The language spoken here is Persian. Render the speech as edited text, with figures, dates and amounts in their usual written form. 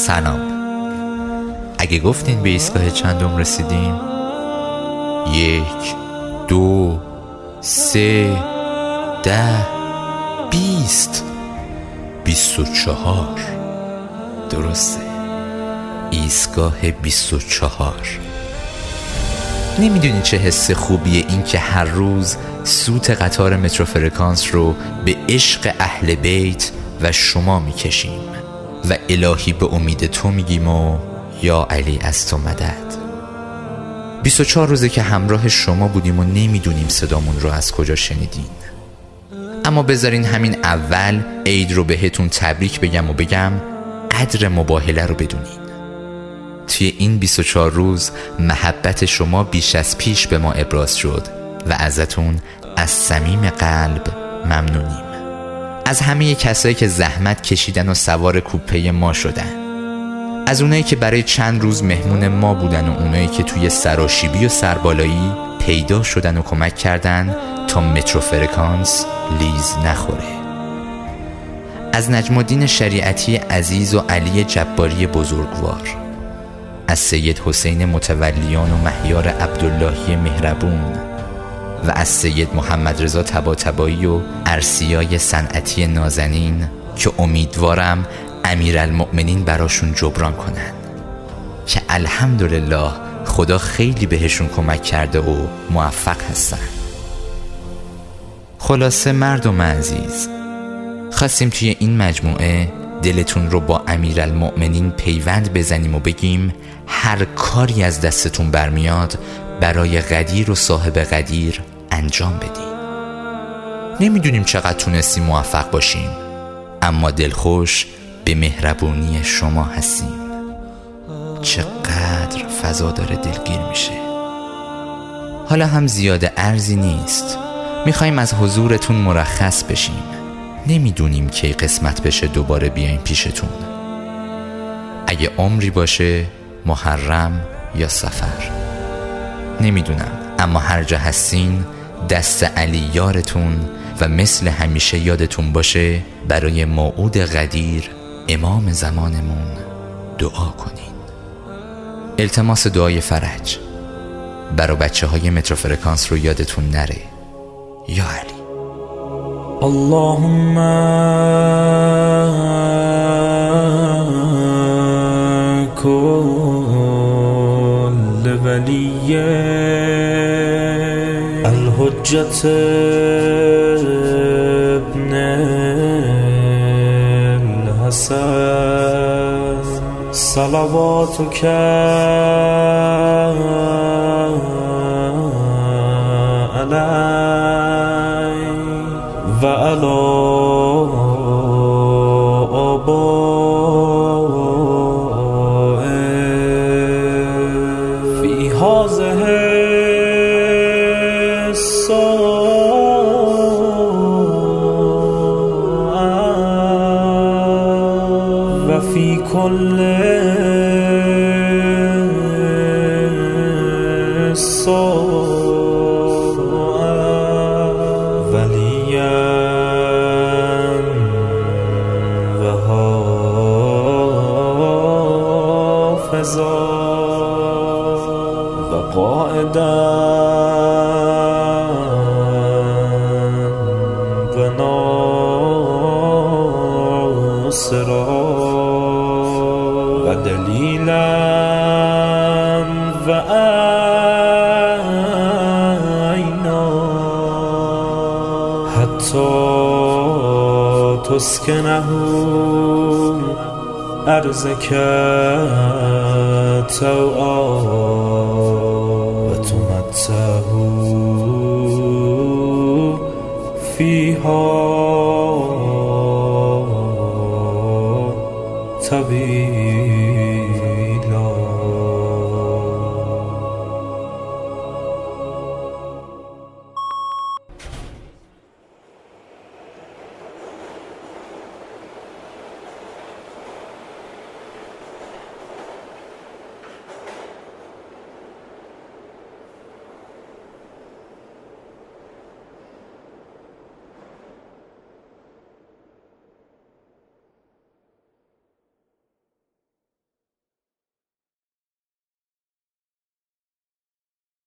سلام. اگه گفتین به ایستگاه چندم رسیدیم؟ 1 2 3 10 20 24. درسته، ایستگاه 24. نمیدونی چه حس خوبیه این که هر روز سوت قطار مترو فرکانس رو به عشق اهل بیت و شما میکشیم و الهی به امید تو میگیم و یا علی از تو مدد. 24 روزه که همراه شما بودیم و نمیدونیم صدامون رو از کجا شنیدین. اما بذارین همین اول عید رو بهتون تبریک بگم و بگم قدر مباهله رو بدونین. توی این 24 روز محبت شما بیش از پیش به ما ابراز شد و ازتون از صمیم قلب ممنونیم. از همه کسایی که زحمت کشیدن و سوار کوپه ما شدن، از اونایی که برای چند روز مهمون ما بودن و اونایی که توی سراشیبی و سربالایی پیدا شدن و کمک کردن تا مترو فرکانس لیز نخوره. از نجم الدین شریعتی عزیز و علی جباری بزرگوار، از سید حسین متولیان و مهیار عبداللهی مهربون و از سید محمد رضا طباطبایی و ارسیای صنعتی نازنین که امیدوارم امیرالمؤمنین براشون جبران کنن که الحمدلله خدا خیلی بهشون کمک کرده و موفق هستن. خلاصه مردم عزیز، خواستیم توی این مجموعه دلتون رو با امیرالمؤمنین پیوند بزنیم و بگیم هر کاری از دستتون برمیاد برای قدیر و صاحب قدیر انجام بدین. نمیدونیم چقدر تونستیم موفق باشیم، اما دلخوش به مهربونی شما هستیم. چقدر فضا داره دلگیر میشه. حالا هم زیاده عرضی نیست، میخوایم از حضورتون مرخص بشیم. نمیدونیم کی قسمت بشه دوباره بیایم پیشتون. اگه عمری باشه محرم یا صفر نمیدونم، اما هر جا هستین دست علی یارتون و مثل همیشه یادتون باشه برای موعود قدیر امام زمانمون دعا کنین. التماس دعای فرج برای بچه های مترو فرکانس رو یادتون نره. یا علی. اللهم كل ولي الحجة ابن الحسن صلواتك عليه وعلى آبائه في هذه الساعة وفي كل وقائدا وناصرا ودليلا وعينا حتى تسكنه أرزك توعا وتمتعه فيها طويلا.